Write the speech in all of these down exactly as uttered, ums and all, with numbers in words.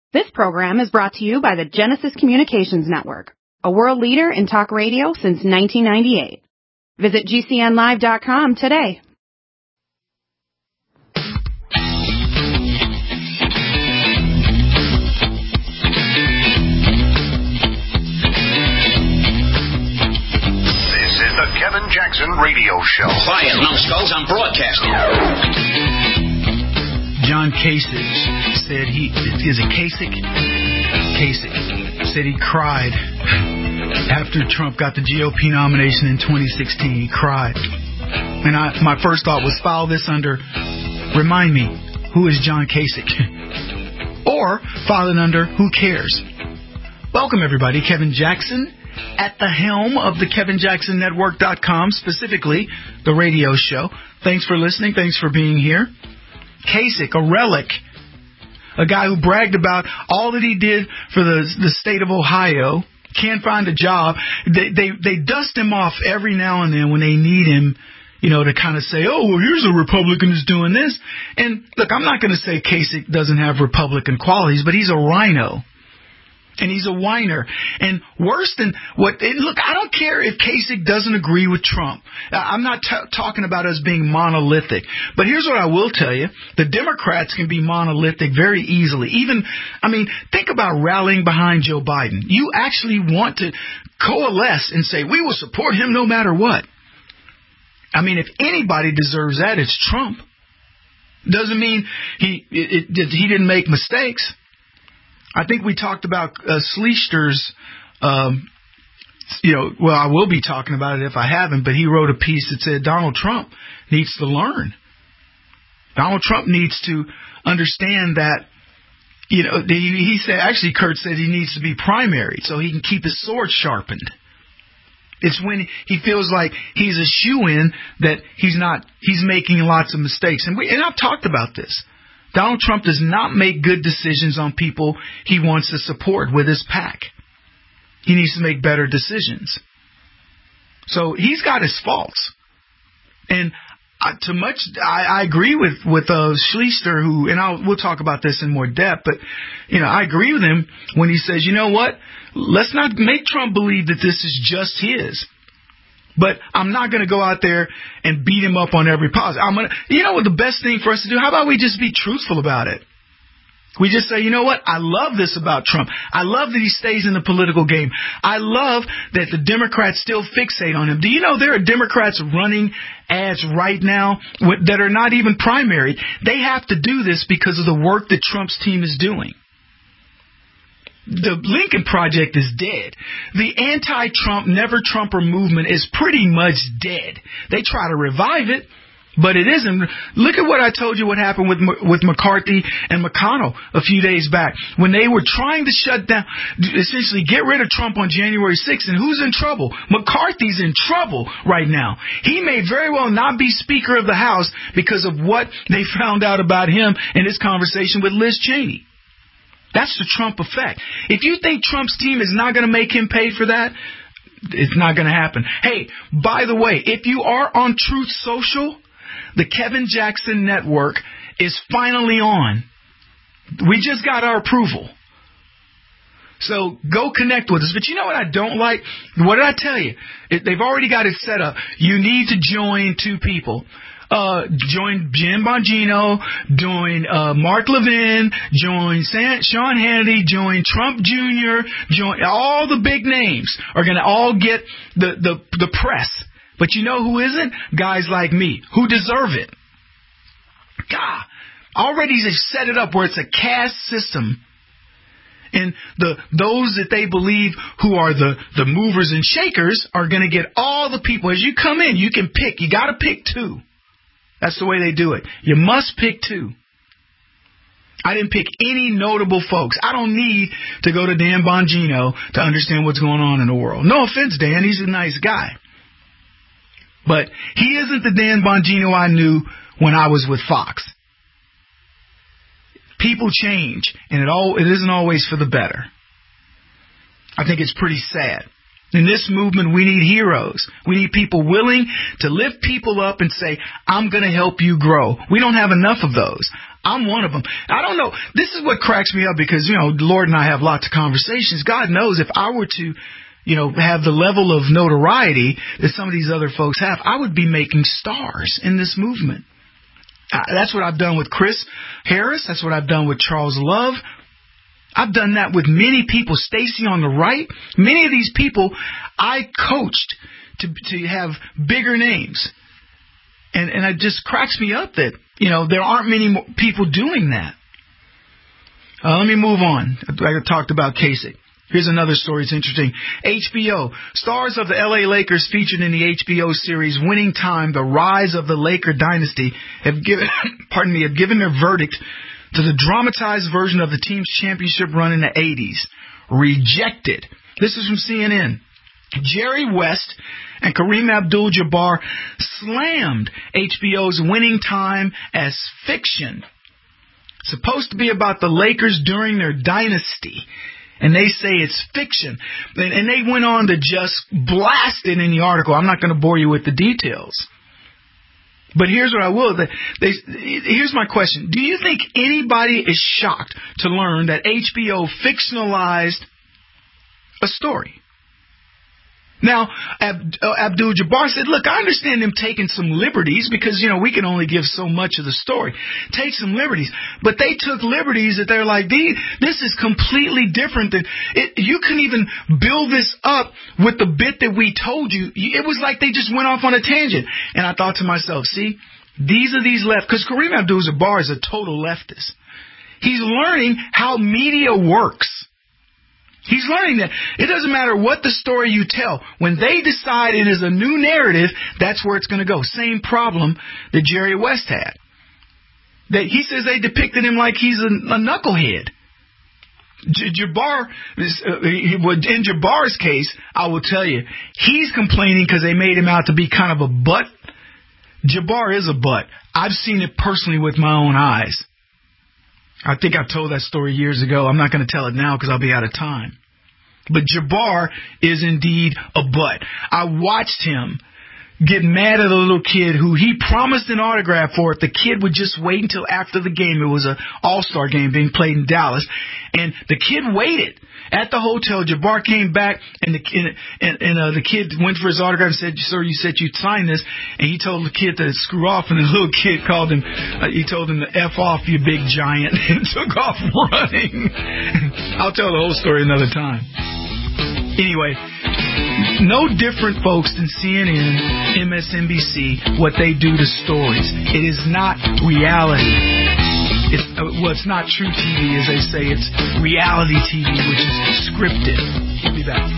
This program is brought to you by the Genesis Communications Network, a world leader in talk radio since nineteen ninety-eight. Visit G C N live dot com today. This is the Kevin Jackson Radio Show. Quiet, numbskulls, I'm broadcasting. John Kasich said he, is it Kasich? Kasich said he cried after Trump got the G O P nomination in twenty sixteen. He cried. And I, my first thought was file this under, remind me, who is John Kasich? Or file it under, who cares? Welcome, everybody. Kevin Jackson at the helm of the Kevin Jackson Network dot com, specifically the radio show. Thanks for listening. Thanks for being here. Kasich, a relic, a guy who bragged about all that he did for the the state of Ohio, can't find a job. They they they dust him off every now and then when they need him, you know, to kind of say, oh, well, here's a Republican who's doing this. And look, I'm not going to say Kasich doesn't have Republican qualities, but he's a rhino. And he's a whiner. And worse than what... And look, I don't care if Kasich doesn't agree with Trump. I'm not t- talking about us being monolithic. But here's what I will tell you. The Democrats can be monolithic very easily. Even, I mean, think about rallying behind Joe Biden. You actually want to coalesce and say, we will support him no matter what. I mean, if anybody deserves that, it's Trump. Doesn't mean he it, it, he didn't make mistakes. I think we talked about uh, Schleister's, um, you know, well, I will be talking about it if I haven't, but he wrote a piece that said Donald Trump needs to learn. Donald Trump needs to understand that, you know, he, he said, actually, Kurt said he needs to be primaried so he can keep his sword sharpened. It's when he feels like he's a shoo-in that he's not, he's making lots of mistakes. And we, and I've talked about this. Donald Trump does not make good decisions on people he wants to support with his PAC. He needs to make better decisions. So he's got his faults. And uh, to much, I, I agree with, with uh, Schleister, who, and I'll, we'll talk about this in more depth, but, you know, I agree with him when he says, you know what, let's not make Trump believe that this is just his. But I'm not going to go out there and beat him up on every positive. I'm gonna, you know what the best thing for us to do? How about we just be truthful about it? We just say, you know what? I love this about Trump. I love that he stays in the political game. I love that the Democrats still fixate on him. Do you know there are Democrats running ads right now that are not even primary? They have to do this because of the work that Trump's team is doing. The Lincoln Project is dead. The anti-Trump, never-Trumper movement is pretty much dead. They try to revive it, but it isn't. Look at what I told you what happened with with McCarthy and McConnell a few days back when they were trying to shut down, essentially get rid of Trump on January sixth. And who's in trouble? McCarthy's in trouble right now. He may very well not be Speaker of the House because of what they found out about him in his conversation with Liz Cheney. That's the Trump effect. If you think Trump's team is not going to make him pay for that, it's not going to happen. Hey, by the way, if you are on Truth Social, the Kevin Jackson Network is finally on. We just got our approval. So go connect with us. But you know what I don't like? What did I tell you? It, they've already got it set up. You need to join two people. Uh, join Jim Bongino, join uh, Mark Levin, join San, Sean Hannity, join Trump Junior, join all the big names are going to all get the, the, the press. But you know who isn't? Guys like me who deserve it. God, already they've set it up where it's a caste system. And the those that they believe who are the, the movers and shakers are going to get all the people. As you come in, you can pick. You got to pick two. That's the way they do it. You must pick two. I didn't pick any notable folks. I don't need to go to Dan Bongino to understand what's going on in the world. No offense, Dan. He's a nice guy. But he isn't the Dan Bongino I knew when I was with Fox. People change, and it all it isn't always for the better. I think it's pretty sad. In this movement, we need heroes. We need people willing to lift people up and say, I'm going to help you grow. We don't have enough of those. I'm one of them. I don't know. This is what cracks me up because, you know, Lord and I have lots of conversations. God knows if I were to, you know, have the level of notoriety that some of these other folks have, I would be making stars in this movement. Uh, that's what I've done with Chris Harris. That's what I've done with Charles Love. I've done that with many people. Stacy on the right. Many of these people I coached to to have bigger names. And and it just cracks me up that, you know, there aren't many more people doing that. Uh, let me move on. I talked about Kasich. Here's another story. It's interesting. H B O. Stars of the L A Lakers featured in the H B O series Winning Time, The Rise of the Laker Dynasty, have given, pardon me, have given their verdict to the dramatized version of the team's championship run in the eighties. Rejected. This is from C N N. Jerry West and Kareem Abdul-Jabbar slammed H B O's Winning Time as fiction. Supposed to be about the Lakers during their dynasty. And they say it's fiction. And they went on to just blast it in the article. I'm not going to bore you with the details. But here's what I will. They, they, here's my question. Do you think anybody is shocked to learn that H B O fictionalized a story? Now, Ab- uh, Abdul-Jabbar said, look, I understand them taking some liberties because, you know, we can only give so much of the story. Take some liberties. But they took liberties that they're like, this is completely different than it. You couldn't even build this up with the bit that we told you. It was like they just went off on a tangent. And I thought to myself, see, these are these left, because Kareem Abdul-Jabbar is a total leftist. He's learning how media works. He's learning that it doesn't matter what the story you tell. When they decide it is a new narrative, that's where it's going to go. Same problem that Jerry West had. That he says they depicted him like he's a, a knucklehead. J- Jabbar, uh, in Jabbar's case, I will tell you, he's complaining because they made him out to be kind of a butt. Jabbar is a butt. I've seen it personally with my own eyes. I think I told that story years ago. I'm not going to tell it now because I'll be out of time. But Jabbar is indeed a butt. I watched him get mad at a little kid who he promised an autograph for if the kid would just wait until after the game. It was an all-star game being played in Dallas. And the kid waited at the hotel. Jabbar came back, and the, and, and uh, the kid went for his autograph and said, sir, you said you'd sign this. And he told the kid to screw off, and the little kid called him, uh, he told him to F off, you big giant, and took off running. I'll tell the whole story another time. Anyway, no different, folks, than C N N, M S N B C, what they do to stories. It is not reality. It's, uh, well, it's not true T V, as they say. It's reality T V, which is scripted. We'll be back.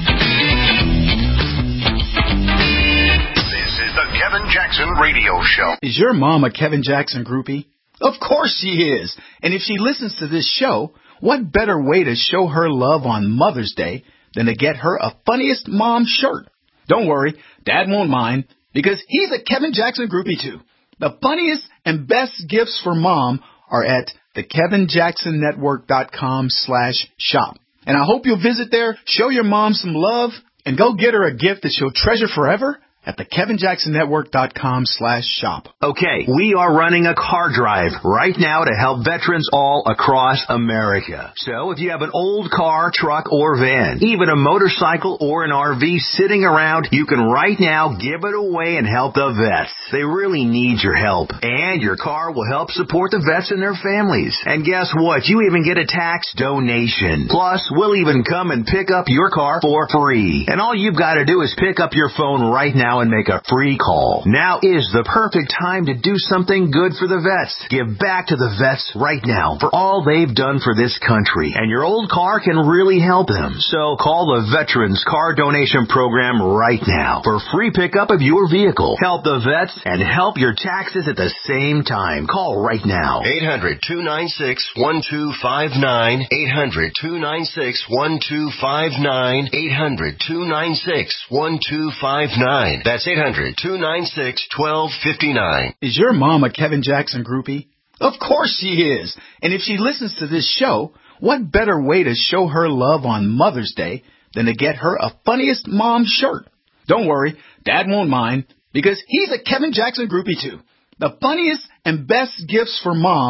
This is the Kevin Jackson Radio Show. Is your mom a Kevin Jackson groupie? Of course she is. And if she listens to this show, what better way to show her love on Mother's Day than to get her a Funniest Mom shirt? Don't worry, Dad won't mind, because he's a Kevin Jackson groupie too. The funniest and best gifts for Mom are at the kevin jackson network dot com slash shop. And I hope you'll visit there, show your mom some love, and go get her a gift that she'll treasure forever at the kevin jackson network dot com slash shop. Okay, we are running a car drive right now to help veterans all across America. So if you have an old car, truck, or van, even a motorcycle or an R V sitting around, you can right now give it away and help the vets. They really need your help. And your car will help support the vets and their families. And guess what? You even get a tax donation. Plus, we'll even come and pick up your car for free. And all you've got to do is pick up your phone right now and make a free call. Now is the perfect time to do something good for the vets. Give back to the vets right now for all they've done for this country. And your old car can really help them. So call the Veterans Car Donation Program right now for free pickup of your vehicle. Help the vets and help your taxes at the same time. Call right now. eight hundred, two nine six, one two five nine. eight hundred, two nine six, one two five nine. eight hundred, two nine six, one two five nine. That's eight hundred, two nine six, one two five nine. Is your mom a Kevin Jackson groupie? Of course she is. And if she listens to this show, what better way to show her love on Mother's Day than to get her a Funniest Mom shirt? Don't worry, Dad won't mind, because he's a Kevin Jackson groupie too. The funniest and best gifts for Mom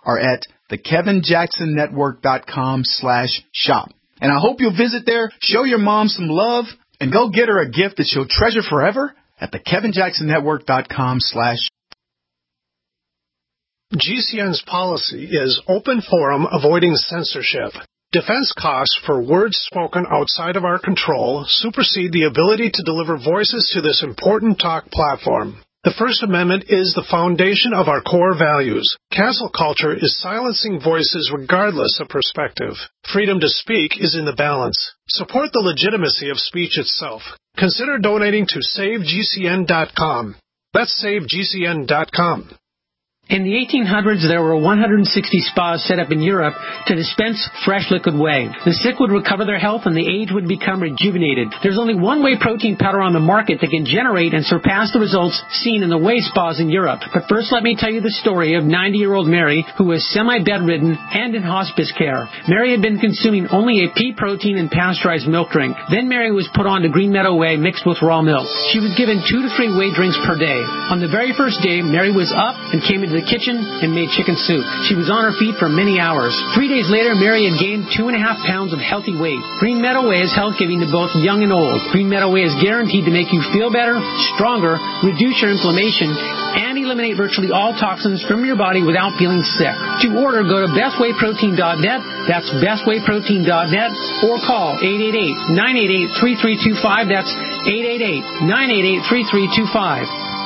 are at the kevin jackson network dot com slash shop. And I hope you'll visit there, show your mom some love, and go get her a gift that she'll treasure forever at the kevin jackson network dot com slash. G C N's policy is open forum, avoiding censorship. Defense costs for words spoken outside of our control supersede the ability to deliver voices to this important talk platform. The First Amendment is the foundation of our core values. Cancel culture is silencing voices regardless of perspective. Freedom to speak is in the balance. Support the legitimacy of speech itself. Consider donating to save G C N dot com. That's save G C N dot com. In the eighteen hundreds, there were one hundred sixty spas set up in Europe to dispense fresh liquid whey. The sick would recover their health and the aged would become rejuvenated. There's only one whey protein powder on the market that can generate and surpass the results seen in the whey spas in Europe. But first, let me tell you the story of ninety-year-old Mary, who was semi-bedridden and in hospice care. Mary had been consuming only a pea protein and pasteurized milk drink. Then Mary was put on to Green Meadow Whey mixed with raw milk. She was given two to three whey drinks per day. On the very first day, Mary was up and came into the kitchen and made chicken soup. She was on her feet for many hours. Three days later, Mary had gained two and a half pounds of healthy weight. Green Meadow Whey is health-giving to both young and old. Green Meadow Whey is guaranteed to make you feel better, stronger, reduce your inflammation, and eliminate virtually all toxins from your body without feeling sick. To order, go to best whey protein dot net. That's best whey protein dot net, or call eight eight eight, nine eight eight, three three two five. That's eight eight eight, nine eight eight, three three two five.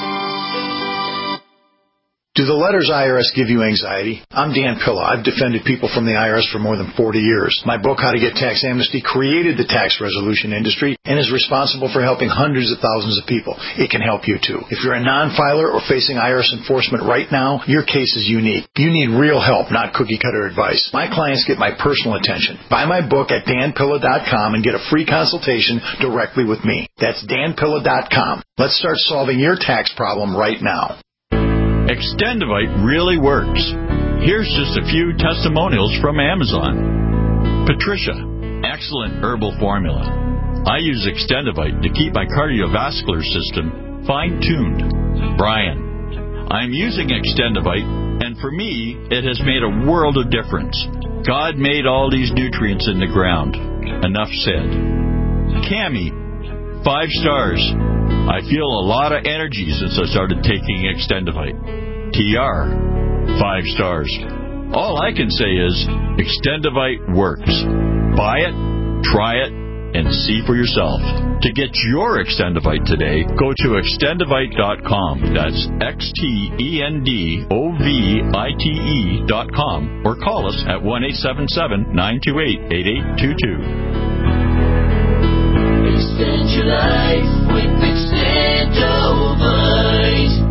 Do the letters I R S give you anxiety? I'm Dan Pilla. I've defended people from the I R S for more than forty years. My book, How to Get Tax Amnesty, created the tax resolution industry and is responsible for helping hundreds of thousands of people. It can help you too. If you're a non-filer or facing I R S enforcement right now, your case is unique. You need real help, not cookie-cutter advice. My clients get my personal attention. Buy my book at dan pilla dot com and get a free consultation directly with me. That's dan pilla dot com. Let's start solving your tax problem right now. Extendivite really works. Here's just a few testimonials from Amazon. Patricia, excellent herbal formula. I use Extendivite to keep my cardiovascular system fine-tuned. Brian, I'm using Extendivite, and for me, it has made a world of difference. God made all these nutrients in the ground. Enough said. Cammie, five stars. I feel a lot of energy since I started taking Extendivite. T R, five stars. All I can say is Extendivite works. Buy it, try it, and see for yourself. To get your Extendivite today, go to extendivite dot com. That's X T E N D O V I T E dot com, or call us at one eight seven seven, nine two eight, eight eight two two. Extend your life with Extendivite.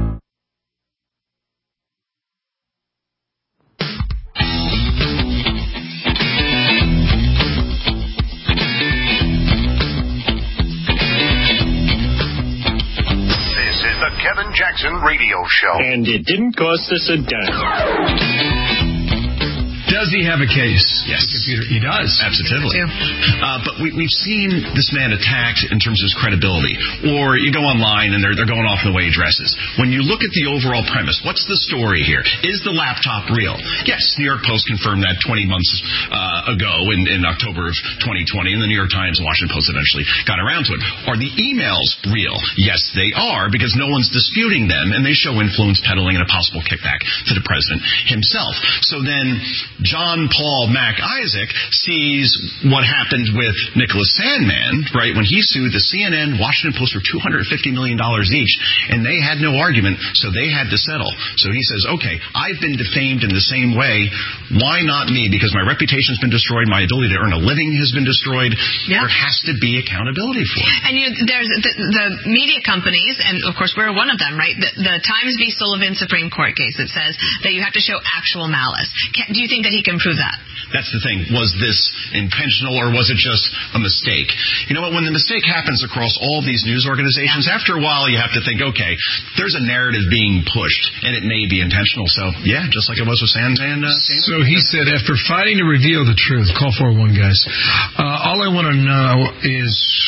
The Kevin Jackson Radio Show. And it didn't cost us a dime. Does he have a case? Yes. Computer. He does. Absolutely. Uh, but we, we've seen this man attacked in terms of his credibility. Or you go online and they're, they're going off the way he dresses. When you look at the overall premise, what's the story here? Is the laptop real? Yes, New York Post confirmed that twenty months uh, ago in, in October of twenty twenty, and the New York Times and Washington Post eventually got around to it. Are the emails real? Yes, they are, because no one's disputing them, and they show influence peddling and a possible kickback to the president himself. So then John Paul Mac Isaac sees what happened with Nicholas Sandmann, right, when he sued the C N N, Washington Post for two hundred fifty million dollars each, and they had no argument, so they had to settle. So he says, okay, I've been defamed in the same way. Why not me? Because my reputation's been destroyed, my ability to earn a living has been destroyed. Yeah. There has to be accountability for it. And you know, there's the, the media companies, and of course we're one of them, right? The, the Times v. Sullivan Supreme Court case that says that you have to show actual malice. Can, do you think that he can prove that? That's the thing. Was this intentional, or was it just a mistake? You know what? When the mistake happens across all these news organizations, yeah. after a while you have to think, okay, there's a narrative being pushed, and it may be intentional. So, yeah, just like it was with Sandmann. Uh, so he said, after fighting to reveal the truth, call four oh one, guys, uh, all I want to know is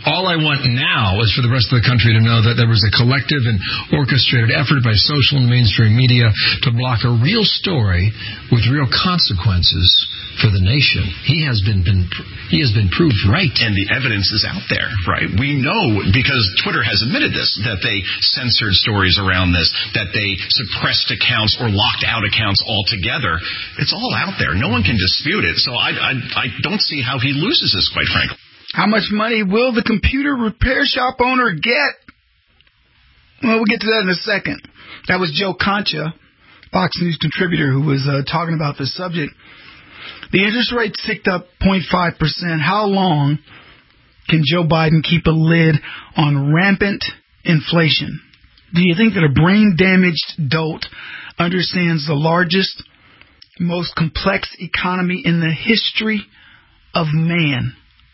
All I want now is for the rest of the country to know that there was a collective and orchestrated effort by social and mainstream media to block a real story with real consequences for the nation. He has been, been he has been proved right. And the evidence is out there, right? We know, because Twitter has admitted this, that they censored stories around this, that they suppressed accounts or locked out accounts altogether. It's all out there. No one can dispute it. So I, I, I don't see how he loses this, quite frankly. How much money will the computer repair shop owner get? Well, we'll get to that in a second. That was Joe Concha, Fox News contributor, who was uh, talking about this subject. The interest rate ticked up zero point five percent. How long can Joe Biden keep a lid on rampant inflation? Do you think that a brain-damaged dolt understands the largest, most complex economy in the history of man?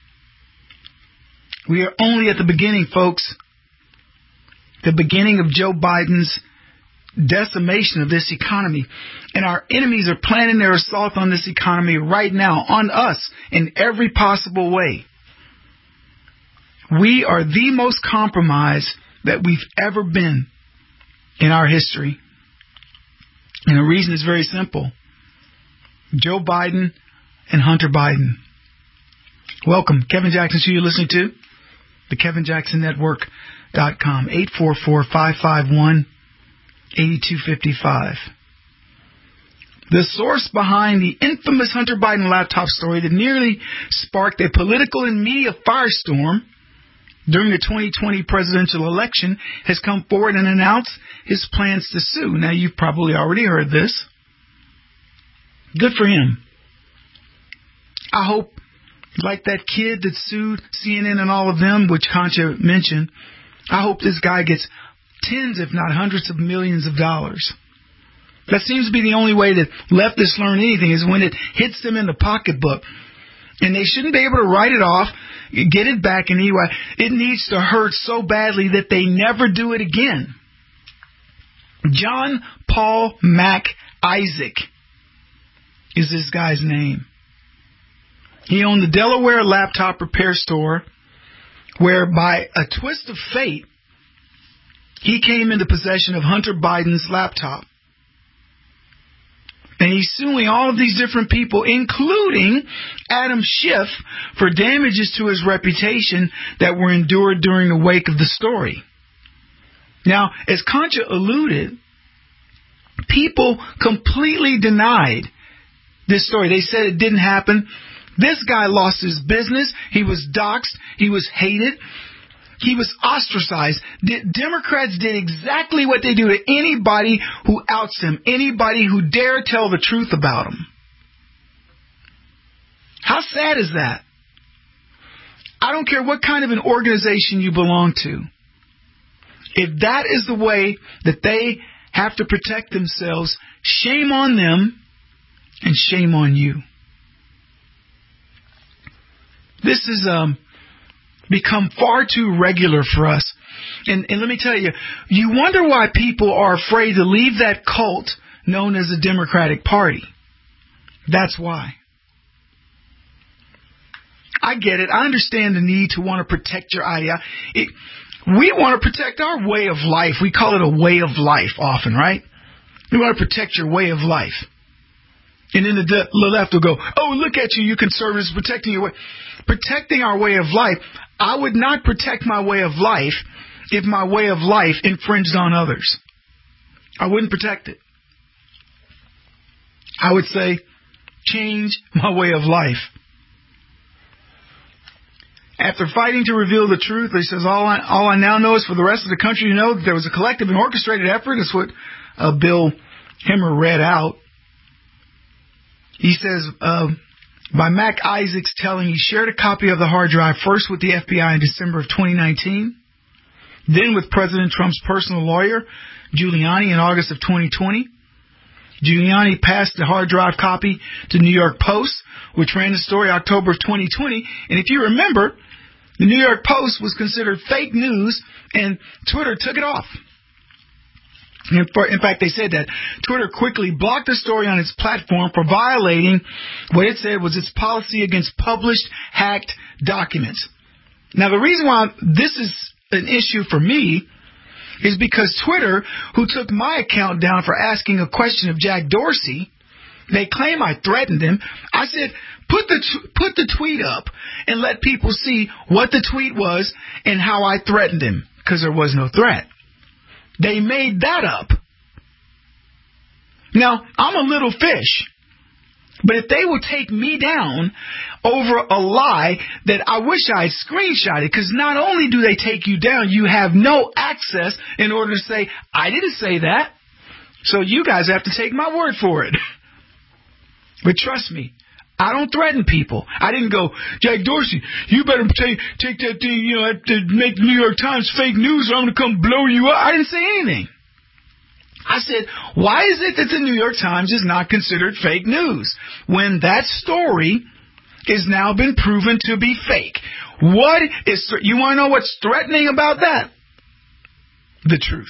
We are only at the beginning, folks. The beginning of Joe Biden's decimation of this economy. And our enemies are planning their assault on this economy right now, on us, in every possible way. We are the most compromised that we've ever been in our history. And the reason is very simple. Joe Biden and Hunter Biden. Welcome. Kevin Jackson Show you're listening to. The Kevin Jackson Network dot com. eight four four, five five one, eight two five five. The source behind the infamous Hunter Biden laptop story that nearly sparked a political and media firestorm during the twenty twenty presidential election has come forward and announced his plans to sue. Now, you've probably already heard this. Good for him. I hope, like that kid that sued C N N and all of them, which Concha mentioned, I hope this guy gets tens, if not hundreds of millions of dollars. That seems to be the only way that leftists learn anything, is when it hits them in the pocketbook. And they shouldn't be able to write it off, get it back in any way. It needs to hurt so badly that they never do it again. John Paul Mac Isaac is this guy's name. He owned the Delaware laptop repair store, where by a twist of fate, he came into possession of Hunter Biden's laptop. And he's suing all of these different people, including Adam Schiff, for damages to his reputation that were endured during the wake of the story. Now, as Concha alluded, people completely denied this story. They said it didn't happen. This guy lost his business. He was doxxed. He was hated. He was ostracized. The Democrats did exactly what they do to anybody who outs him, anybody who dare tell the truth about him. How sad is that? I don't care what kind of an organization you belong to. If that is the way that they have to protect themselves, shame on them and shame on you. This has um, become far too regular for us. And, and let me tell you, you wonder why people are afraid to leave that cult known as the Democratic Party. That's why. I get it. I understand the need to want to protect your idea. It, we want to protect our way of life. We call it a way of life often, right? We want to protect your way of life. And then the, the left will go, oh, look at you, you conservatives protecting your way. Protecting our way of life. I would not protect my way of life if my way of life infringed on others. I wouldn't protect it. I would say, change my way of life. After fighting to reveal the truth, he says, all I, all I now know is for the rest of the country to know that there was a collective and orchestrated effort. That's what uh, Bill Hemmer read out. He says, uh, by Mac Isaacs telling he shared a copy of the hard drive first with the F B I in December of twenty nineteen, then with President Trump's personal lawyer, Giuliani, in August of twenty twenty. Giuliani passed the hard drive copy to New York Post, which ran the story October of twenty twenty. And if you remember, the New York Post was considered fake news, and Twitter took it off. In fact, they said that Twitter quickly blocked the story on its platform for violating what it said was its policy against published hacked documents. Now, the reason why this is an issue for me is because Twitter, who took my account down for asking a question of Jack Dorsey, they claim I threatened him. I said, put the t- put the tweet up and let people see what the tweet was and how I threatened him, because there was no threat. They made that up. Now, I'm a little fish, but if they will take me down over a lie that I wish I had screenshotted, because not only do they take you down, you have no access in order to say, I didn't say that. So you guys have to take my word for it. But trust me, I don't threaten people. I didn't go, Jack Dorsey, you better take take that thing, you know, to make the New York Times fake news or I'm going to come blow you up. I didn't say anything. I said, why is it that the New York Times is not considered fake news when that story is now been proven to be fake? What is, you want to know what's threatening about that? The truth.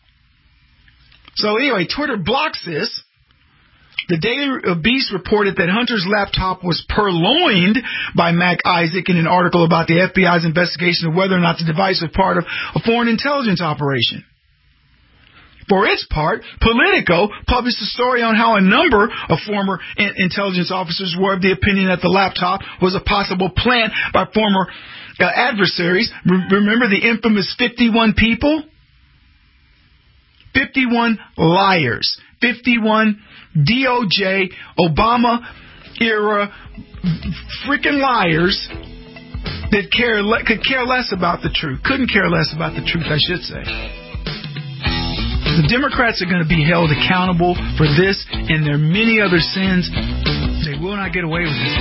So anyway, Twitter blocks this. The Daily Beast reported that Hunter's laptop was purloined by Mac Isaac in an article about the F B I's investigation of whether or not the device was part of a foreign intelligence operation. For its part, Politico published a story on how a number of former in- intelligence officers were of the opinion that the laptop was a possible plant by former uh, adversaries. Re- remember the infamous fifty-one people? fifty-one liars. fifty-one D O J, Obama-era freaking liars that care le- could care less about the truth. Couldn't care less about the truth, I should say. The Democrats are going to be held accountable for this and their many other sins. They will not get away with this.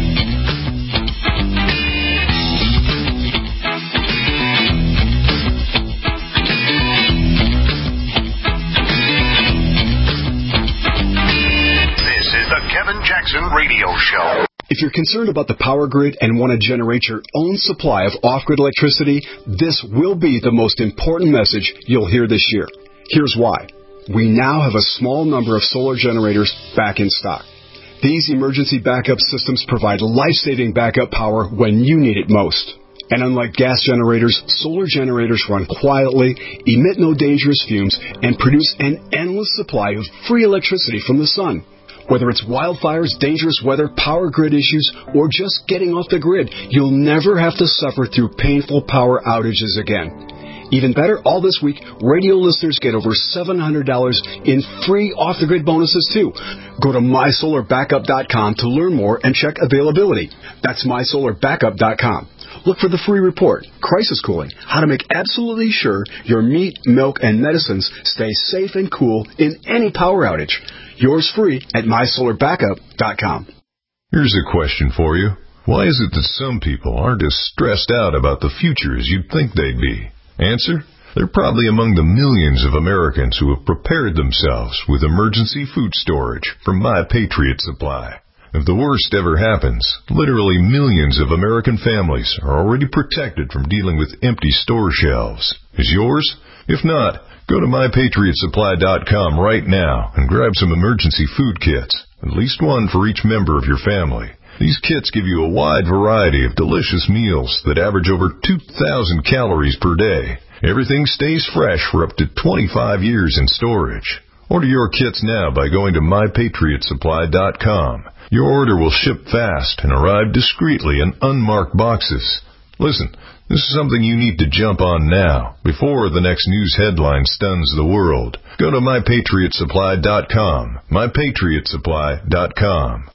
This is the Kevin Jackson Radio Show. If you're concerned about the power grid and want to generate your own supply of off-grid electricity, this will be the most important message you'll hear this year. Here's why. We now have a small number of solar generators back in stock. These emergency backup systems provide life-saving backup power when you need it most. And unlike gas generators, solar generators run quietly, emit no dangerous fumes, and produce an endless supply of free electricity from the sun. Whether it's wildfires, dangerous weather, power grid issues, or just getting off the grid, you'll never have to suffer through painful power outages again. Even better, all this week, radio listeners get over seven hundred dollars in free off-the-grid bonuses, too. Go to my solar backup dot com to learn more and check availability. That's my solar backup dot com. Look for the free report, Crisis Cooling, how to make absolutely sure your meat, milk, and medicines stay safe and cool in any power outage. Yours free at my solar backup dot com. Here's a question for you. Why is it that some people aren't as stressed out about the future as you'd think they'd be? Answer? They're probably among the millions of Americans who have prepared themselves with emergency food storage from My Patriot Supply. If the worst ever happens, literally millions of American families are already protected from dealing with empty store shelves. Is yours? If not, go to my patriot supply dot com right now and grab some emergency food kits, at least one for each member of your family. These kits give you a wide variety of delicious meals that average over two thousand calories per day. Everything stays fresh for up to twenty-five years in storage. Order your kits now by going to my patriot supply dot com. Your order will ship fast and arrive discreetly in unmarked boxes. Listen, this is something you need to jump on now, before the next news headline stuns the world. Go to my patriot supply dot com. my patriot supply dot com.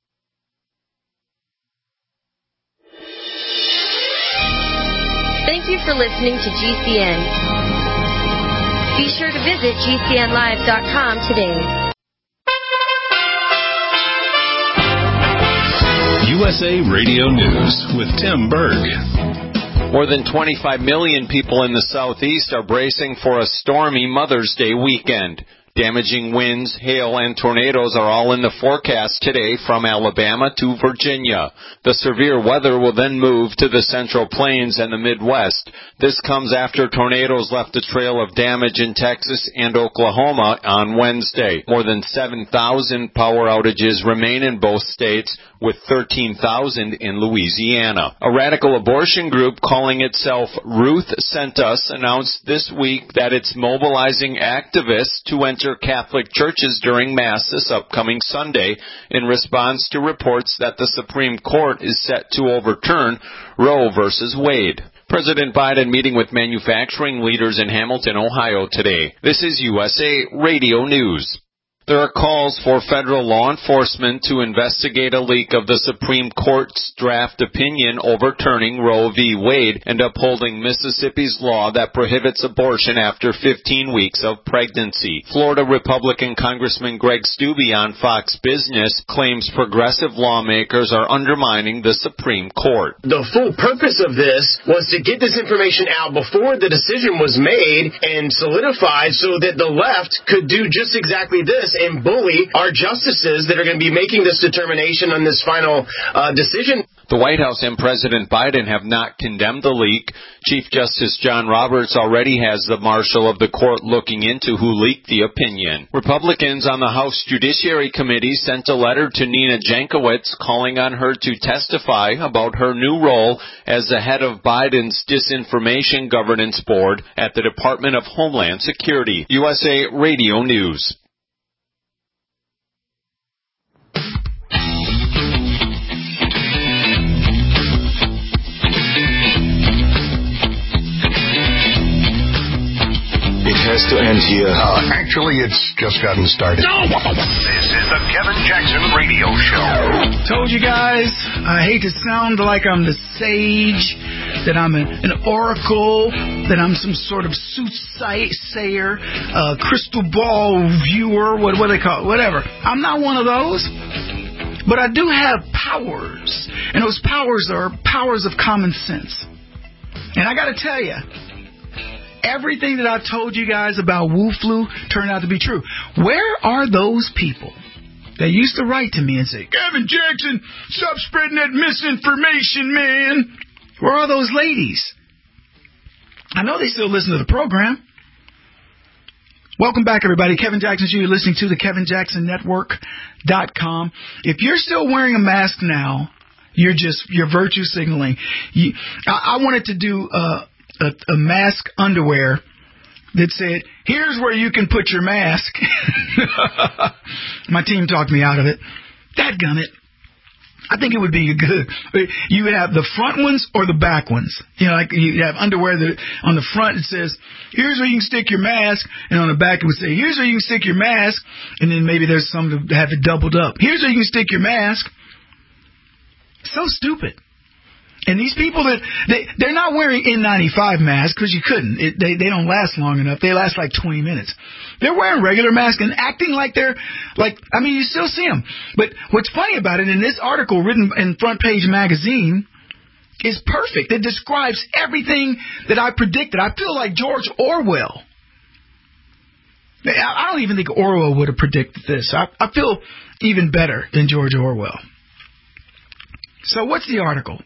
Thank you for listening to G C N. Be sure to visit G C N live dot com today. U S A Radio News with Tim Berg. More than twenty-five million people in the Southeast are bracing for a stormy Mother's Day weekend. Damaging winds, hail, and tornadoes are all in the forecast today from Alabama to Virginia. The severe weather will then move to the Central Plains and the Midwest. This comes after tornadoes left a trail of damage in Texas and Oklahoma on Wednesday. More than seven thousand power outages remain in both states, with thirteen thousand in Louisiana. A radical abortion group calling itself Ruth Sent Us announced this week that it's mobilizing activists to enter Catholic churches during Mass this upcoming Sunday in response to reports that the Supreme Court is set to overturn Roe versus Wade. President Biden meeting with manufacturing leaders in Hamilton, Ohio today. This is U S A Radio News. There are calls for federal law enforcement to investigate a leak of the Supreme Court's draft opinion overturning Roe v. Wade and upholding Mississippi's law that prohibits abortion after fifteen weeks of pregnancy. Florida Republican Congressman Greg Steube on Fox Business claims progressive lawmakers are undermining the Supreme Court. The full purpose of this was to get this information out before the decision was made and solidified so that the left could do just exactly this and bully our justices that are going to be making this determination on this final uh, decision. The White House and President Biden have not condemned the leak. Chief Justice John Roberts already has the marshal of the court looking into who leaked the opinion. Republicans on the House Judiciary Committee sent a letter to Nina Jankowicz calling on her to testify about her new role as the head of Biden's Disinformation Governance Board at the Department of Homeland Security. U S A Radio News. It has to end here. Uh, actually, it's just gotten started. No! This is the Kevin Jackson Radio Show. Told you guys, I hate to sound like I'm the sage, that I'm an, an oracle, that I'm some sort of soothsayer, uh, crystal ball viewer, what, what do they call it, whatever. I'm not one of those. But I do have powers. And those powers are powers of common sense. And I got to tell you, everything that I've told you guys about Wu Flu turned out to be true. Where are those people that used to write to me and say, Kevin Jackson, stop spreading that misinformation, man? Where are those ladies? I know they still listen to the program. Welcome back, everybody. Kevin Jackson Show. You're listening to the Kevin Jackson Network dot com. If you're still wearing a mask now, you're just, you're virtue signaling. You, I, I wanted to do uh, a, a mask underwear that said, here's where you can put your mask. My team talked me out of it. Dadgummit. I think it would be good. You would have the front ones or the back ones. You know, like you have underwear that on the front it says, here's where you can stick your mask. And on the back it would say, here's where you can stick your mask. And then maybe there's some to have it doubled up. Here's where you can stick your mask. So stupid. And these people that, they, they're not wearing N ninety-five masks because you couldn't. It, they, they don't last long enough. They last like twenty minutes. They're wearing regular masks and acting like they're, like, I mean, you still see them. But what's funny about it, in this article written in Front Page Magazine, is perfect. It describes everything that I predicted. I feel like George Orwell. I don't even think Orwell would have predicted this. I, I feel even better than George Orwell. So what's the article?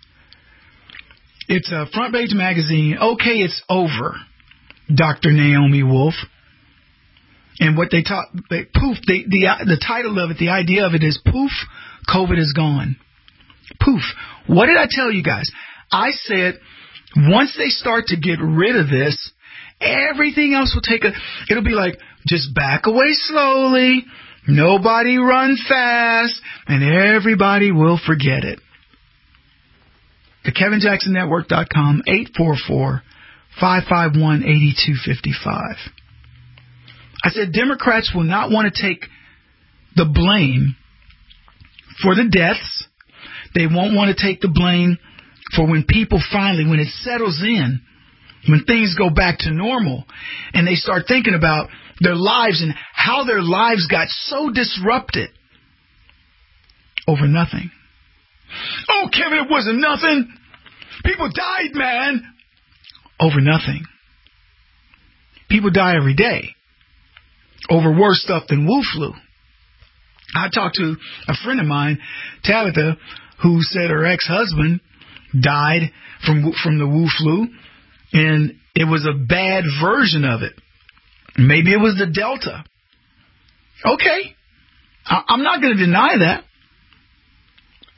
It's a Front Page Magazine. Okay, it's over, Doctor Naomi Wolf. And what they taught, they, poof, they, the the title of it, the idea of it is poof, COVID is gone. Poof. What did I tell you guys? I said once they start to get rid of this, everything else will take a, it'll be like, just back away slowly, nobody run fast, and everybody will forget it. The Kevin Jackson Network dot com, eight four four, five five one, eight two five five. I said Democrats will not want to take the blame for the deaths. They won't want to take the blame for when people finally, when it settles in, when things go back to normal, and they start thinking about their lives and how their lives got so disrupted over nothing. Oh, Kevin, it wasn't nothing. People died, man. Over nothing. People die every day over worse stuff than Wu Flu. I talked to a friend of mine, Tabitha, who said her ex-husband died from from the Wu Flu, and it was a bad version of it. Maybe it was the Delta. Okay. I, I'm not going to deny that.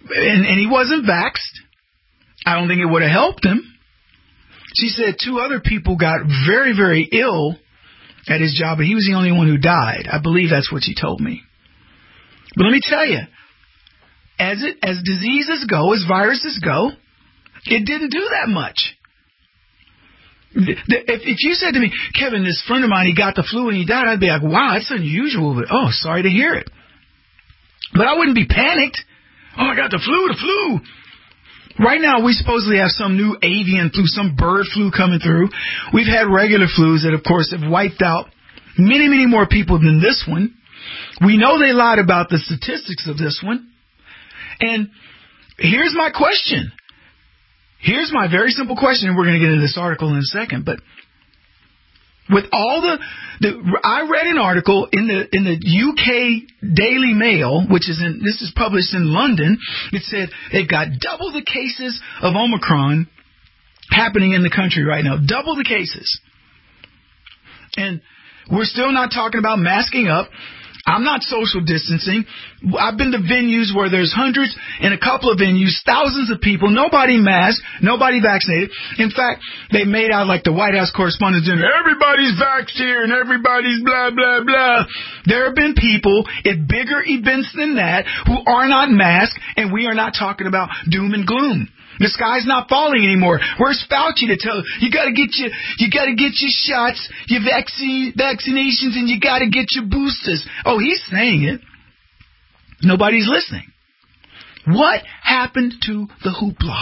and, and he wasn't vaxxed. I don't think it would have helped him. She said two other people got very, very ill at his job, but he was the only one who died. I believe that's what she told me. But let me tell you, as it as diseases go, as viruses go, it didn't do that much. If, if you said to me, Kevin, this friend of mine, he got the flu and he died, I'd be like, wow, that's unusual, but oh, sorry to hear it. But I wouldn't be panicked. Oh, I got the flu, the flu. Right now, we supposedly have some new avian flu, some bird flu coming through. We've had regular flus that, of course, have wiped out many, many more people than this one. We know they lied about the statistics of this one. And here's my question. Here's my very simple question, and we're going to get into this article in a second. But with all the, the I read an article in the in the U K Daily Mail, which is in this is published in London. It said they've got double the cases of Omicron happening in the country right now, double the cases, and we're still not talking about masking up. I'm not social distancing. I've been to venues where there's hundreds, in a couple of venues, thousands of people, nobody masked, nobody vaccinated. In fact, they made out like the White House Correspondents' Dinner. Everybody's vaxxed here and everybody's blah, blah, blah. There have been people at bigger events than that who are not masked, and we are not talking about doom and gloom. The sky's not falling anymore. Where's Fauci to tell you got to get your you got to get your shots, your vaccine vaccinations, and you got to get your boosters? Oh, he's saying it. Nobody's listening. What happened to the hoopla?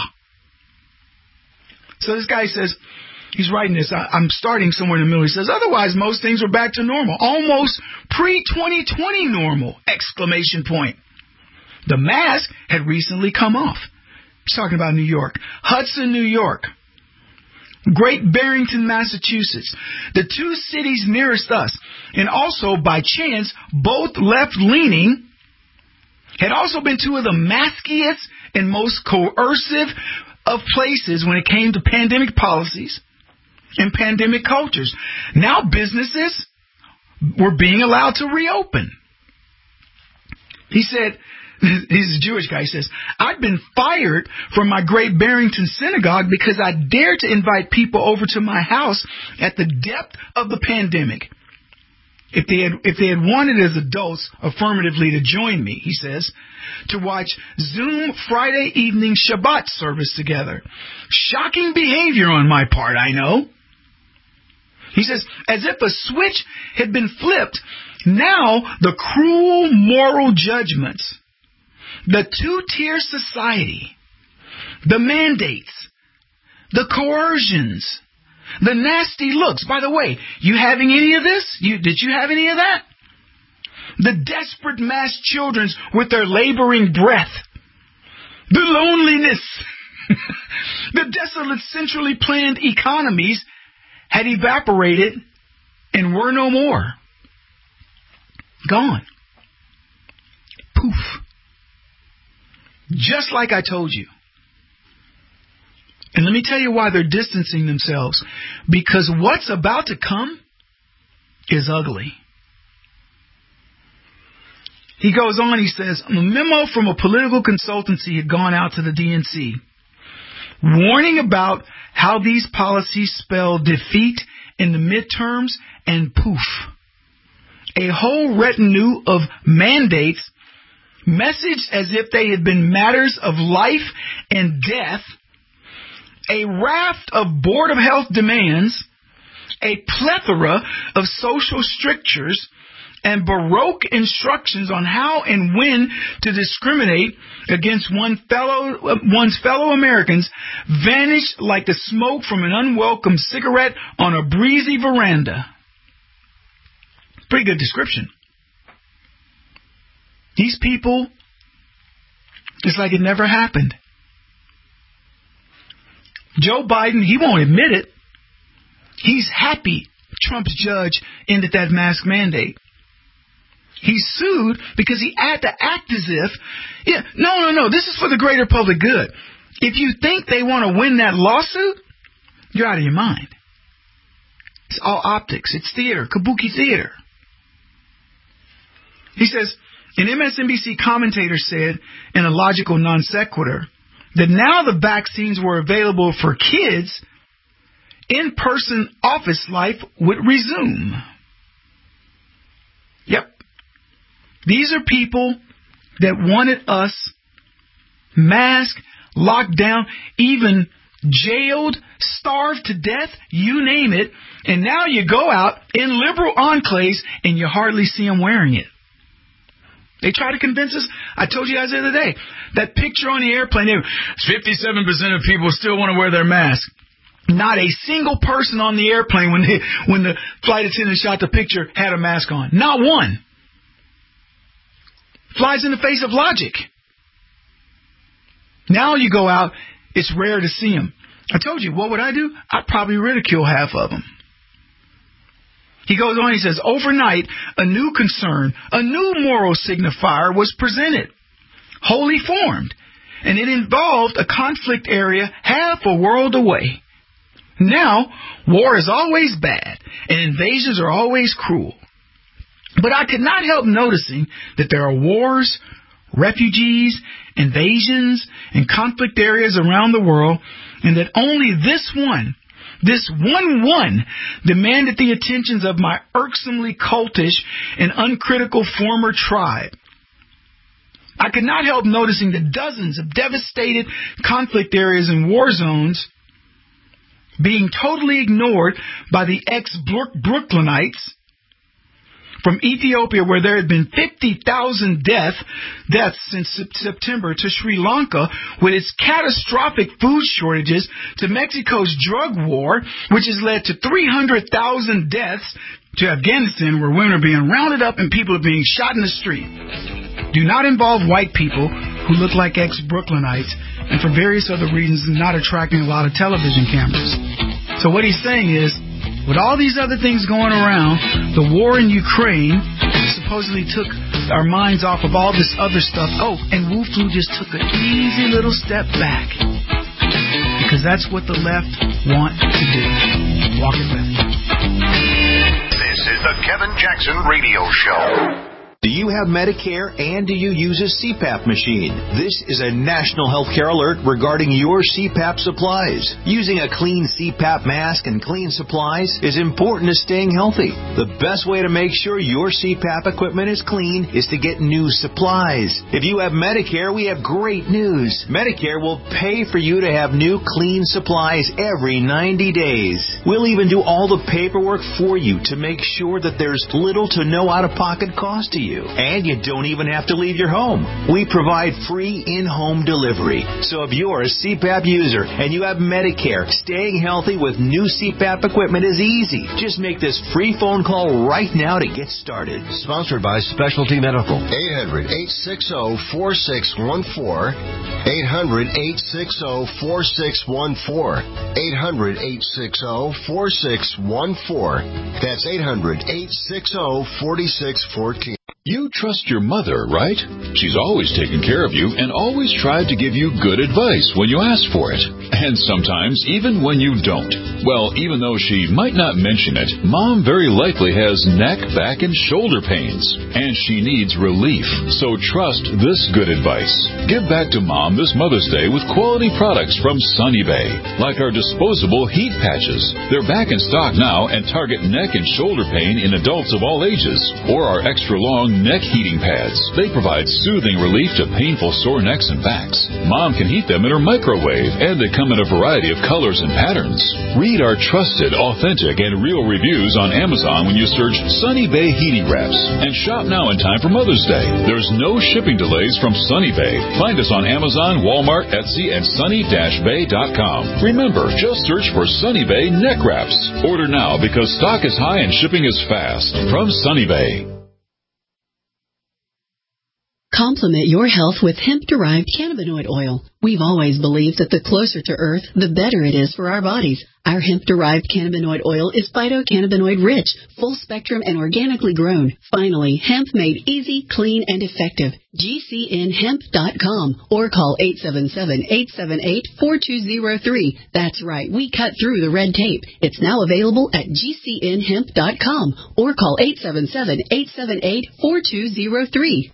So this guy says, he's writing this. I, I'm starting somewhere in the middle. He says, otherwise, most things were back to normal, almost pre twenty twenty normal! Exclamation point. The mask had recently come off. He's talking about New York. Hudson, New York. Great Barrington, Massachusetts. The two cities nearest us, and also, by chance, both left-leaning, had also been two of the maskiest and most coercive of places when it came to pandemic policies and pandemic cultures. Now businesses were being allowed to reopen. He said, he's a Jewish guy. He says, I'd been fired from my Great Barrington synagogue because I dared to invite people over to my house at the depth of the pandemic. If they had, if they had wanted as adults affirmatively to join me, he says, to watch Zoom Friday evening Shabbat service together. Shocking behavior on my part, I know. He says, as if a switch had been flipped, now the cruel moral judgments, the two-tier society, the mandates, the coercions, the nasty looks. By the way, you having any of this? You, did you have any of that? The desperate mass children with their laboring breath, the loneliness, the desolate centrally planned economies had evaporated and were no more. Gone. Poof. Just like I told you. And let me tell you why they're distancing themselves. Because what's about to come is ugly. He goes on, he says, a memo from a political consultancy had gone out to the D N C, warning about how these policies spell defeat in the midterms, and poof, a whole retinue of mandates messaged as if they had been matters of life and death, a raft of Board of Health demands, a plethora of social strictures, and baroque instructions on how and when to discriminate against one fellow, one's fellow Americans vanished like the smoke from an unwelcome cigarette on a breezy veranda. Pretty good description. These people, it's like it never happened. Joe Biden, he won't admit it. He's happy Trump's judge ended that mask mandate. He sued because he had to act as if, yeah, no, no, no, this is for the greater public good. If you think they want to win that lawsuit, you're out of your mind. It's all optics. It's theater, kabuki theater. He says, An M S N B C commentator said, in a logical non sequitur, that now the vaccines were available for kids, in-person office life would resume. Yep. These are people that wanted us masked, locked down, even jailed, starved to death, you name it, and now you go out in liberal enclaves and you hardly see them wearing it. They try to convince us. I told you guys the other day, that picture on the airplane, fifty-seven percent of people still want to wear their mask. Not a single person on the airplane when they, when the flight attendant shot the picture had a mask on. Not one. Flies in the face of logic. Now you go out, it's rare to see them. I told you, what would I do? I'd probably ridicule half of them. He goes on, he says, overnight, a new concern, a new moral signifier was presented, wholly formed, and it involved a conflict area half a world away. Now, war is always bad, and invasions are always cruel. But I could not help noticing that there are wars, refugees, invasions, and conflict areas around the world, and that only this one, this one one, demanded the attentions of my irksomely cultish and uncritical former tribe. I could not help noticing the dozens of devastated conflict areas and war zones being totally ignored by the ex-Brooklynites from Ethiopia, where there had been fifty thousand death, deaths since September, to Sri Lanka with its catastrophic food shortages, to Mexico's drug war, which has led to three hundred thousand deaths, to Afghanistan, where women are being rounded up and people are being shot in the street. Do not involve white people who look like ex-Brooklynites and for various other reasons not attracting a lot of television cameras. So what he's saying is, with all these other things going around, the war in Ukraine supposedly took our minds off of all this other stuff. Oh, and Wu Flu just took an easy little step back. Because that's what the left want to do. Walk it with me. This is the Kevin Jackson Radio Show. Do you have Medicare and do you use a C PAP machine? This is a national healthcare alert regarding your C PAP supplies. Using a clean C PAP mask and clean supplies is important to staying healthy. The best way to make sure your C PAP equipment is clean is to get new supplies. If you have Medicare, we have great news. Medicare will pay for you to have new clean supplies every ninety days. We'll even do all the paperwork for you to make sure that there's little to no out-of-pocket cost to you. And you don't even have to leave your home. We provide free in-home delivery. So if you're a C PAP user and you have Medicare, staying healthy with new C PAP equipment is easy. Just make this free phone call right now to get started. Sponsored by Specialty Medical. eight hundred, eight six zero, four six one four. eight hundred, eight six zero, four six one four. eight hundred, eight six zero, four six one four. That's eight hundred, eight six zero, four six one four. You trust your mother, right? She's always taken care of you and always tried to give you good advice when you ask for it. And sometimes even when you don't. Well, even though she might not mention it, Mom very likely has neck, back, and shoulder pains. And she needs relief. So trust this good advice. Give back to Mom this Mother's Day with quality products from Sunny Bay. Like our disposable heat patches. They're back in stock now and target neck and shoulder pain in adults of all ages. Or our extra long neck heating pads. They provide soothing relief to painful sore necks and backs. Mom can heat them in her microwave, and they come in a variety of colors and patterns. Read our trusted, authentic, and real reviews on Amazon when you search Sunny Bay Heating Wraps. And shop now in time for Mother's Day. There's no shipping delays from Sunny Bay. Find us on Amazon, Walmart, Etsy, and sunny dash bay dot com. Remember, just search for Sunny Bay Neck Wraps. Order now because stock is high and shipping is fast. From Sunny Bay. Complement your health with hemp-derived cannabinoid oil. We've always believed that the closer to Earth, the better it is for our bodies. Our hemp-derived cannabinoid oil is phytocannabinoid rich, full-spectrum, and organically grown. Finally, hemp made easy, clean, and effective. G C N hemp dot com or call eight seven seven, eight seven eight, four two zero three. That's right, we cut through the red tape. It's now available at G C N hemp dot com or call eight seven seven, eight seven eight, four two zero three.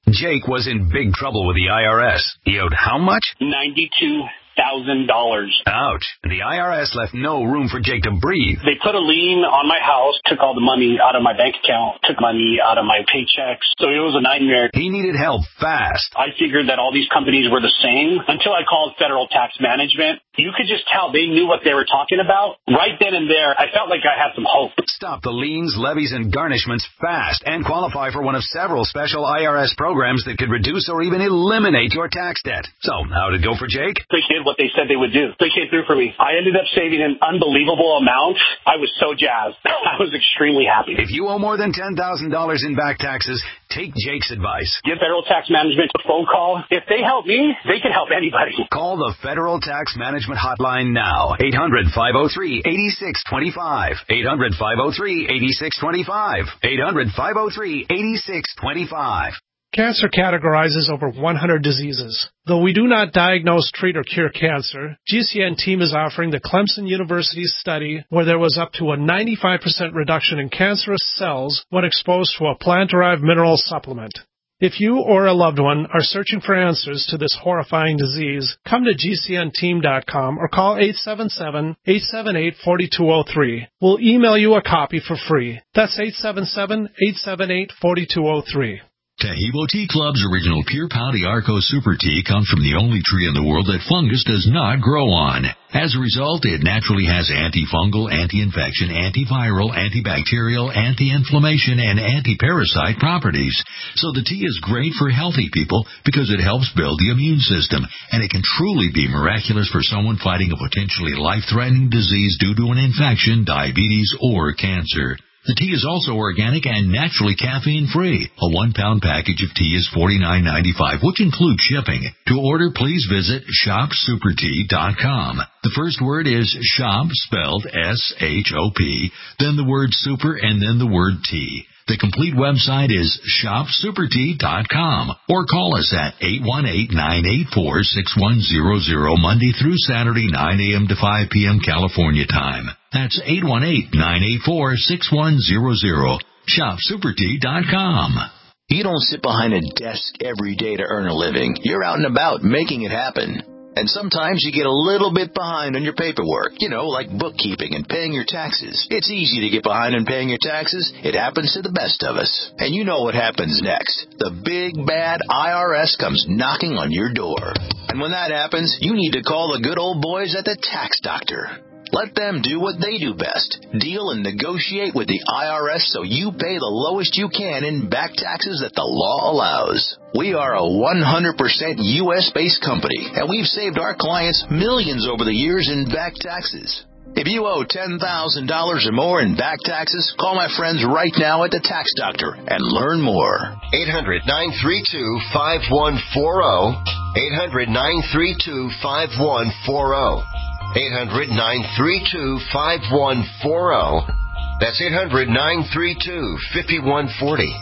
Jake was in big trouble with the I R S. He owed how much? ninety-two thousand dollars. Ouch. The I R S left no room for Jake to breathe. They put a lien on my house, took all the money out of my bank account, took money out of my paychecks. So it was a nightmare. He needed help fast. I figured that all these companies were the same until I called Federal Tax Management. You could just tell they knew what they were talking about. Right then and there, I felt like I had some hope. Stop the liens, levies, and garnishments fast and qualify for one of several special I R S programs that could reduce or even eliminate your tax debt. So, how did it go for Jake? They did what they said they would do. They came through for me. I ended up saving an unbelievable amount. I was so jazzed. I was extremely happy. If you owe more than ten thousand dollars in back taxes, take Jake's advice. Give Federal Tax Management a phone call. If they help me, they can help anybody. Call the Federal Tax Management Hotline now. eight hundred, five oh three, eight six two five. eight hundred, five oh three, eight six two five. eight hundred, five oh three, eight six two five. Cancer categorizes over one hundred diseases. Though we do not diagnose, treat, or cure cancer, G C N team is offering the Clemson University study where there was up to a ninety-five percent reduction in cancerous cells when exposed to a plant-derived mineral supplement. If you or a loved one are searching for answers to this horrifying disease, come to G C N team dot com or call eight seven seven, eight seven eight, four two zero three. We'll email you a copy for free. That's eight seven seven, eight seven eight, four two zero three. Taheebo Tea Club's original Pure Pau d'Arco Super Tea comes from the only tree in the world that fungus does not grow on. As a result, it naturally has antifungal, anti-infection, antiviral, antibacterial, anti-inflammation, and anti-parasite properties. So the tea is great for healthy people because it helps build the immune system, and it can truly be miraculous for someone fighting a potentially life-threatening disease due to an infection, diabetes, or cancer. The tea is also organic and naturally caffeine-free. A one-pound package of tea is forty-nine ninety-five, which includes shipping. To order, please visit shop super tea dot com. The first word is shop, spelled S H O P, then the word super, and then the word tea. The complete website is shop super tea dot com or call us at eight one eight, nine eight four, six one zero zero Monday through Saturday, nine a.m. to five p.m. California time. That's eight one eight, nine eight four, six one zero zero. shop super tea dot com. You don't sit behind a desk every day to earn a living. You're out and about making it happen. And sometimes you get a little bit behind on your paperwork, you know, like bookkeeping and paying your taxes. It's easy to get behind on paying your taxes. It happens to the best of us. And you know what happens next. The big, bad I R S comes knocking on your door. And when that happens, you need to call the good old boys at the Tax Doctor. Let them do what they do best. Deal and negotiate with the I R S so you pay the lowest you can in back taxes that the law allows. We are a one hundred percent U S-based company, and we've saved our clients millions over the years in back taxes. If you owe ten thousand dollars or more in back taxes, call my friends right now at the Tax Doctor and learn more. eight hundred, nine three two, five one four zero. eight hundred, nine three two, five one four zero. eight hundred, nine three two, five one four zero. That's eight hundred, nine three two, five one four zero.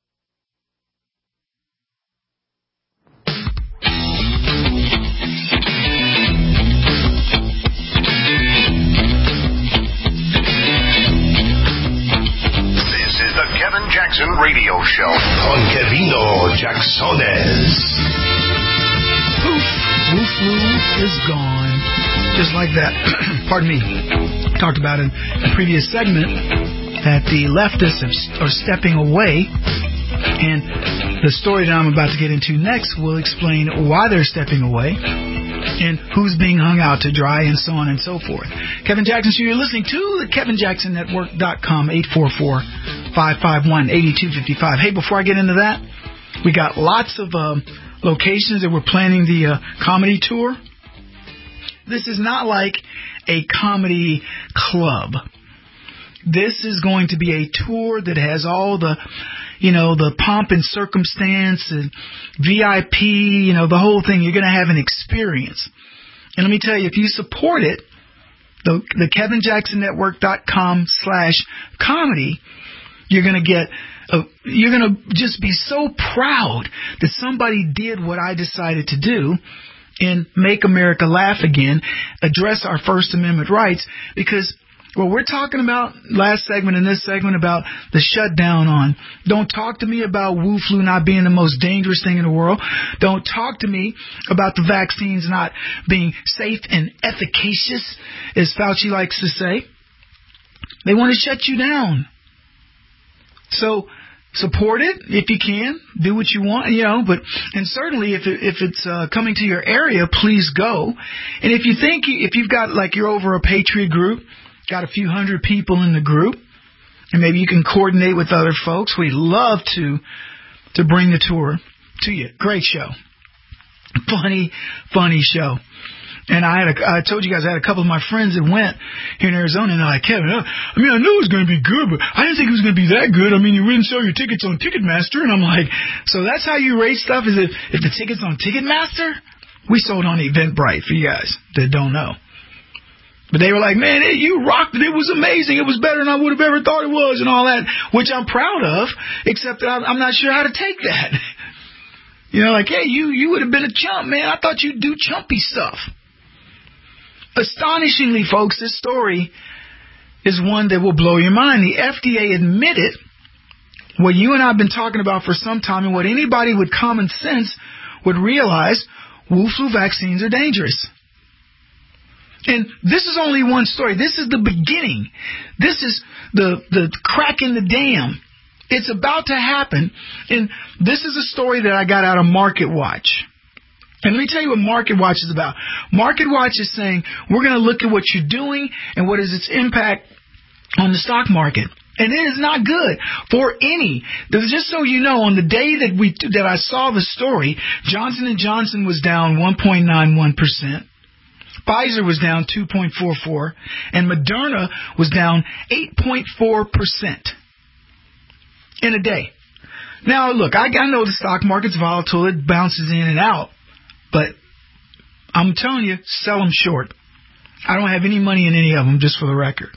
This is the Kevin Jackson Radio Show. Con Kevino Jacksones. Poof, woof, woof is gone. Just like that. Pardon me. Talked about in a previous segment that the leftists are stepping away, and the story that I'm about to get into next will explain why they're stepping away and who's being hung out to dry and so on and so forth. Kevin Jackson, so you're listening to the Kevin Jackson Network dot com, eight four four, five five one, eight two five five. Hey, before I get into that, we got lots of uh, locations that we're planning the uh, comedy tour. This is not like a comedy club. This is going to be a tour that has all the, you know, the pomp and circumstance and V I P, you know, the whole thing. You're going to have an experience. And let me tell you, if you support it, the, the Kevin Jackson Network dot com slash comedy, you're going to get, a, you're going to just be so proud that somebody did what I decided to do and make America laugh again, address our First Amendment rights, because Well, we're talking about last segment and this segment about the shutdown on. Don't talk to me about Wu flu not being the most dangerous thing in the world. Don't talk to me about the vaccines not being safe and efficacious, as Fauci likes to say. They want to shut you down. So support it if you can. Do what you want, you know. But and certainly if it, if it's uh, coming to your area, please go. And if you think if you've got like you're over a Patriot group, got a few hundred people in the group, and maybe you can coordinate with other folks. We'd love to to bring the tour to you. Great show. Funny, funny show. And I had a, I told you guys I had a couple of my friends that went here in Arizona, and they're like, Kevin, I mean, I knew it was going to be good, but I didn't think it was going to be that good. I mean, you wouldn't sell your tickets on Ticketmaster. And I'm like, so that's how you rate stuff? Is it if the ticket's on Ticketmaster? We sold on Eventbrite, for you guys that don't know. But they were like, man, it, you rocked it. It was amazing. It was better than I would have ever thought it was and all that, which I'm proud of, except that I'm, I'm not sure how to take that. You know, like, hey, you, you would have been a chump, man. I thought you'd do chumpy stuff. Astonishingly, folks, this story is one that will blow your mind. The F D A admitted what you and I have been talking about for some time and what anybody with common sense would realize, Wu flu vaccines are dangerous. And this is only one story. This is the beginning. This is the, the crack in the dam. It's about to happen. And this is a story that I got out of Market Watch. And let me tell you what Market Watch is about. Market Watch is saying, we're going to look at what you're doing and what is its impact on the stock market. And it is not good for any. Just so you know, on the day that we that I saw the story, Johnson and Johnson was down one point nine one percent. Pfizer was down two point four four, and Moderna was down eight point four percent in a day. Now, look, I, I know the stock market's volatile. It bounces in and out. But I'm telling you, sell them short. I don't have any money in any of them, just for the record.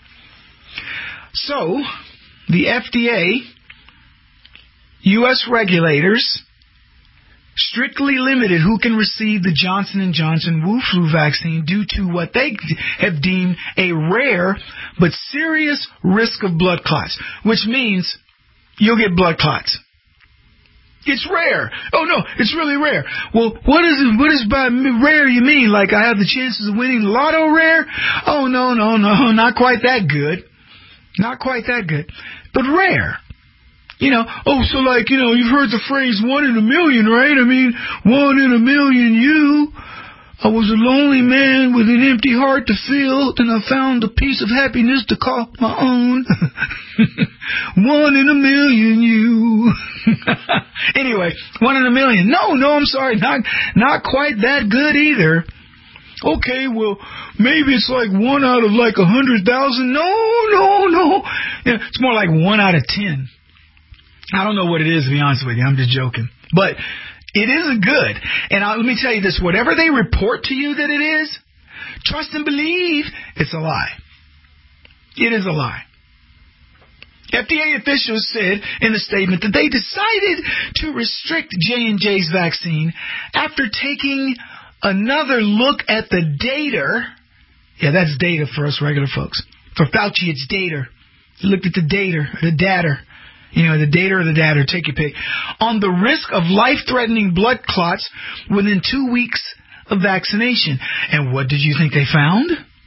So, the F D A, U S regulators, strictly limited who can receive the Johnson and Johnson Wu flu vaccine due to what they have deemed a rare but serious risk of blood clots, which means you'll get blood clots. It's rare. Oh, no, it's really rare. Well, what is it? What is by rare you mean? Like I have the chances of winning the lotto rare? Oh, no, no, no, not quite that good. Not quite that good. But rare. You know, oh, so like, you know, you've heard the phrase one in a million, right? I mean, one in a million you. I was a lonely man with an empty heart to fill, then I found a piece of happiness to call my own. One in a million you. Anyway, one in a million. No, no, I'm sorry, not not quite that good either. Okay, well, maybe it's like one out of like a hundred thousand. No, no, no. Yeah, it's more like one out of ten. I don't know what it is, to be honest with you. I'm just joking. But it isn't good. And I, let me tell you this, whatever they report to you that it is, trust and believe it's a lie. It is a lie. F D A officials said in a statement that they decided to restrict J and J's vaccine after taking another look at the data. Yeah, that's data for us regular folks. For Fauci, it's data. He looked at the data, the data. You know, the data or the data, take your pick. On the risk of life-threatening blood clots within two weeks of vaccination. And what did you think they found?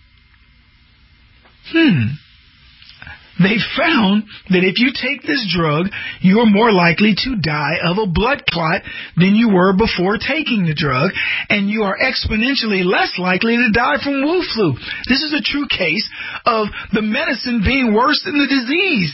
Hmm. They found that if you take this drug, you're more likely to die of a blood clot than you were before taking the drug, and you are exponentially less likely to die from Wu flu. This is a true case of the medicine being worse than the disease.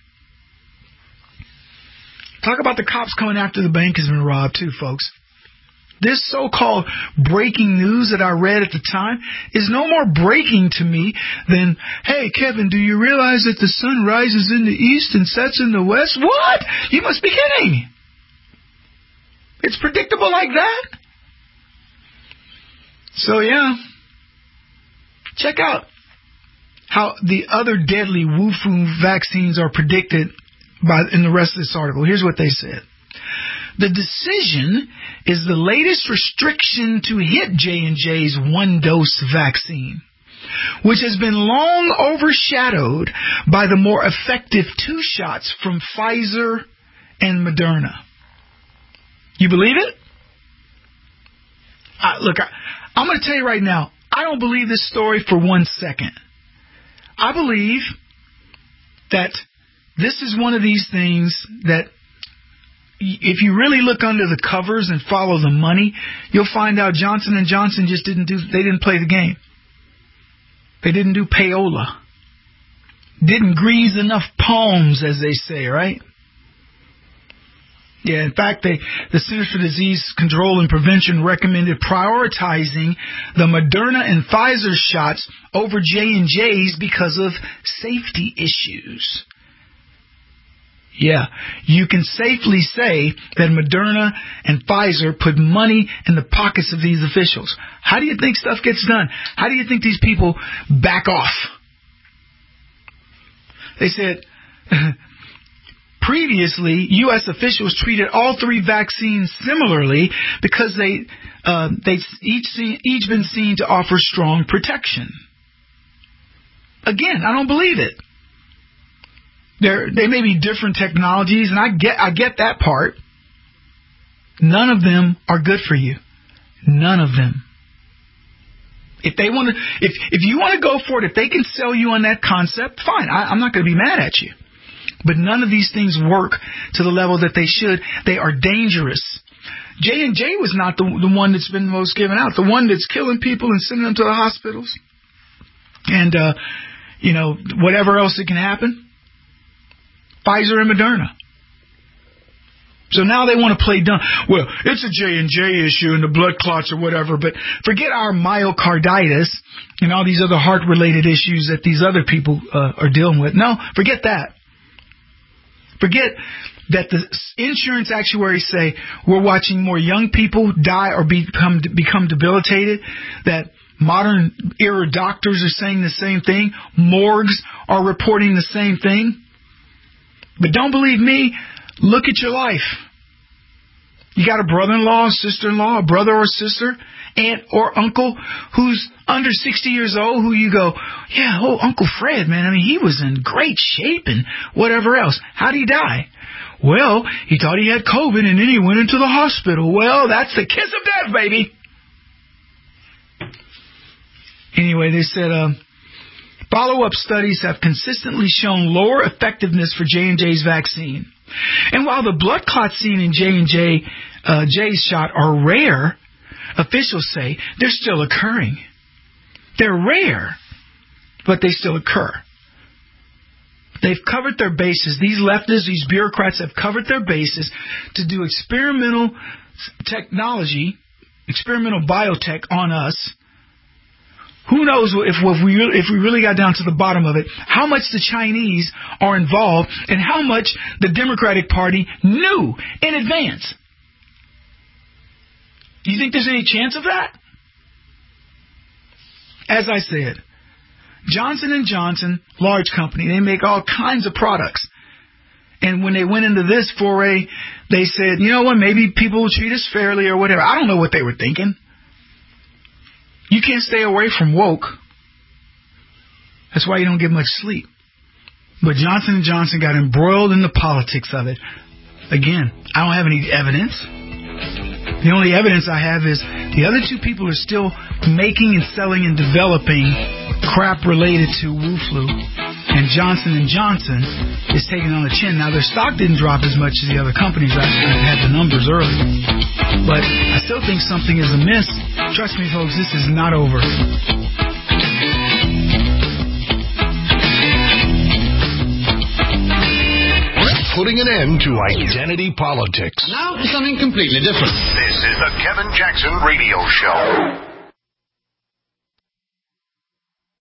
Talk about the cops coming after the bank has been robbed too, folks. This so-called breaking news that I read at the time is no more breaking to me than, hey, Kevin, do you realize that the sun rises in the east and sets in the west? What? You must be kidding. It's predictable like that? So, yeah. Check out how the other deadly Wu flu vaccines are predicted by in the rest of this article. Here's what they said. The decision is the latest restriction to hit J and J's one-dose vaccine. which has been long overshadowed by the more effective two shots from Pfizer and Moderna. You believe it? Uh, look, I, I'm going to tell you right now, I don't believe this story for one second. I believe that this is one of these things that if you really look under the covers and follow the money, you'll find out Johnson and Johnson just didn't do, they didn't play the game. They didn't do payola. Didn't grease enough palms, as they say, right? Yeah, in fact, they, the Centers for Disease Control and Prevention recommended prioritizing the Moderna and Pfizer shots over J and J's because of safety issues. Yeah, you can safely say that Moderna and Pfizer put money in the pockets of these officials. How do you think stuff gets done? How do you think these people back off? They said, previously, U S officials treated all three vaccines similarly because they uh, they each seen, each been seen to offer strong protection. Again, I don't believe it. There, they may be different technologies, and I get, I get that part. None of them are good for you. None of them. If they want to, if if you want to go for it, if they can sell you on that concept, fine. I, I'm not going to be mad at you. But none of these things work to the level that they should. They are dangerous. J and J was not the the one that's been most given out. The one that's killing people and sending them to the hospitals, and uh, you know whatever else that can happen. Pfizer and Moderna. So now they want to play dumb. Well, it's a J and J issue and the blood clots or whatever, but forget our myocarditis and all these other heart-related issues that these other people uh, are dealing with. No, forget that. Forget that the insurance actuaries say we're watching more young people die or become become debilitated, that modern era doctors are saying the same thing, morgues are reporting the same thing. But don't believe me, look at your life. You got a brother-in-law, sister-in-law, a brother or sister, aunt or uncle who's under sixty years old who you go, yeah, oh, Uncle Fred, man, I mean, he was in great shape and whatever else. How'd he die? Well, he thought he had COVID and then he went into the hospital. Well, that's the kiss of death, baby. Anyway, they said, uh, follow-up studies have consistently shown lower effectiveness for J and J's vaccine. And while the blood clots seen in J and J, uh, J's shot are rare, officials say they're still occurring. They're rare, but they still occur. They've covered their bases. These leftists, these bureaucrats have covered their bases to do experimental technology, experimental biotech on us. Who knows if, if we if we really got down to the bottom of it, how much the Chinese are involved and how much the Democratic Party knew in advance. Do you think there's any chance of that? As I said, Johnson and Johnson, large company, they make all kinds of products. And when they went into this foray, they said, you know what, maybe people will treat us fairly or whatever. I don't know what they were thinking. You can't stay away from woke. That's why you don't get much sleep. But Johnson and Johnson got embroiled in the politics of it. Again, I don't have any evidence. The only evidence I have is the other two people are still making and selling and developing crap related to Wu Flu. And Johnson and Johnson is taking on the chin. Now, their stock didn't drop as much as the other companies. I had the numbers earlier. But I still think something is amiss. Trust me, folks, this is not over. Putting an end to identity politics. Now for something completely different. This is the Kevin Jackson Radio Show.